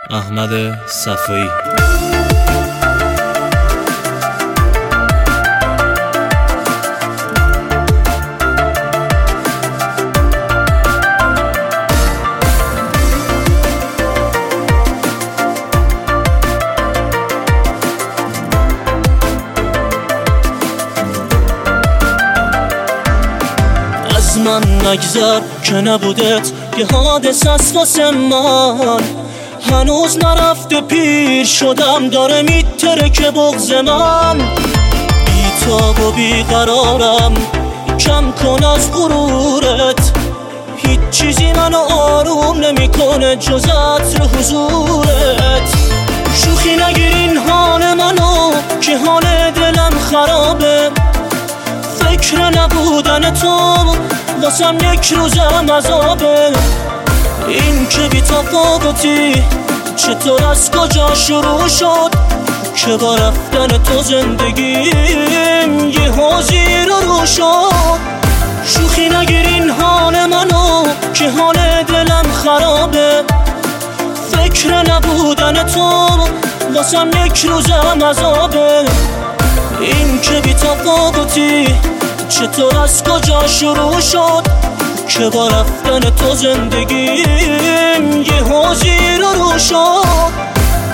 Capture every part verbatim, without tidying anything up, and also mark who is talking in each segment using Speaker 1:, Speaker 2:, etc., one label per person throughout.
Speaker 1: احمد صفایی.
Speaker 2: از من نگذر که نبودت یه حادث است واسه من، هنوز نرفته پیر شدم داره میترکه بغض من. بیتاب و بیقرارم کم کن از غرورت، هیچ چیزی منو آروم نمیکنه جز عطر حضورت. شوخی نگیر این حال منو که حال دلم خرابه، فکر نبودن تو واسم یک روزم عذابه. این که بی تفاوتی چطور از کجا شروع شد که با رفتن تو زندگیم یه حوزی رو رو شد. شوخی نگیر این حال منو که حال دلم خرابه، فکر نبودن تو واسم یک روزم عذابه. این که بی تفاوتی چطور از کجا شروع شد که با رفتن تو زندگیم یه حوزی رو رو شد.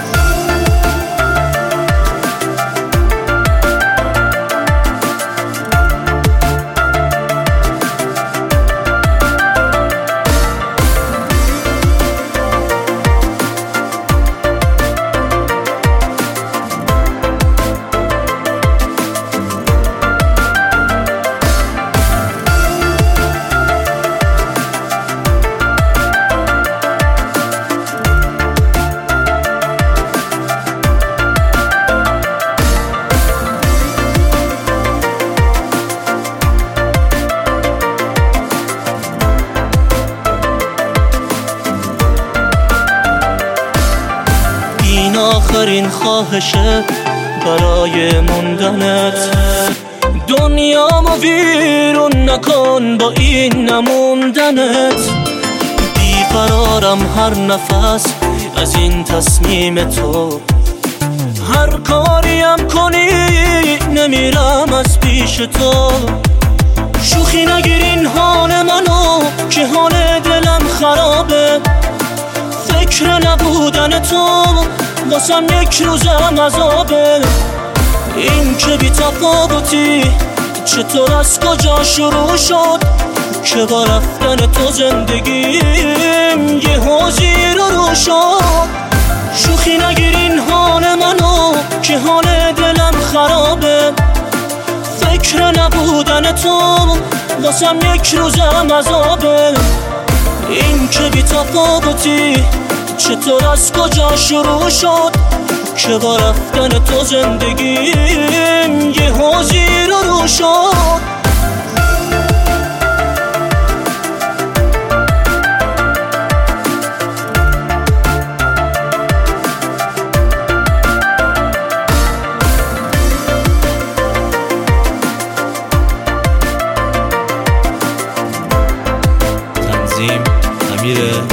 Speaker 2: این آخرین خواهشه برای موندنت، دنیامو ویرون نکن با این نموندنت. بیقرارم هر نفس از این تصمیم تو، هر کاریم کنی نمیرم از پیش تو. شوخی نگیر این حال منو که حال دلم خرابه، فکر نبودن تو واسم یک روزم عذابه. این که بی تفاوتی چطور از کجا شروع شد که با رفتن تو زندگیم یه حوزی رو رو شد. شوخی نگیر این حال منو که حال دلم خرابه، فکر نبودن تو واسم یک روزم عذابه. این که بی تفاوتی چطور از کجا شروع شد که با رفتن تو زندگیم یه حوزی رو رو شد.
Speaker 1: تنظیم امیر